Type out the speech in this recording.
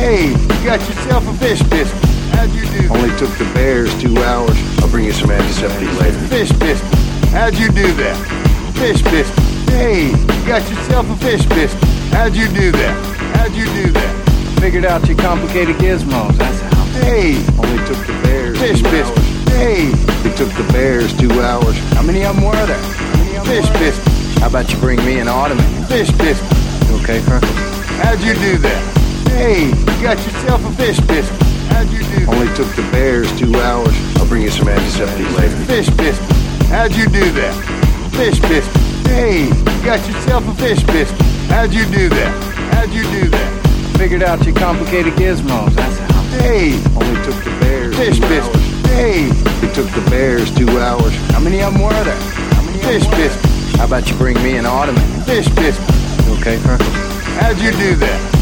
Hey, you got yourself a fish biscuit. How'd you do that? Only took the bears 2 hours. I'll bring you some antiseptic later. Fish biscuit. How'd you do that? Fish biscuit. Hey, you got yourself a fish biscuit. How'd you do that? How'd you do that? Figured out your complicated gizmos, that's how. Hey, Only took the bears fish 2 biscuit. hours. Hey, It took the bears 2 hours. How many of them were there? fish biscuit. How about you bring me an ottoman? Fish biscuit. You okay, Freckles? How'd you do that? Hey, you got yourself a fish biscuit. How'd you do that? Only took the bears 2 hours. I'll bring you some antiseptic later. Fish biscuit. How'd you do that? Fish biscuit. Hey, you got yourself a fish biscuit. How'd you do that? How'd you do that? Figured out your complicated gizmos, that's how. Hey, Only took the bears fish 2 biscuit. hours. Hey, It took the bears 2 hours. How many of them were there? fish biscuit. How about you bring me an ottoman? Fish biscuit. You okay, Freckles? How'd you do that?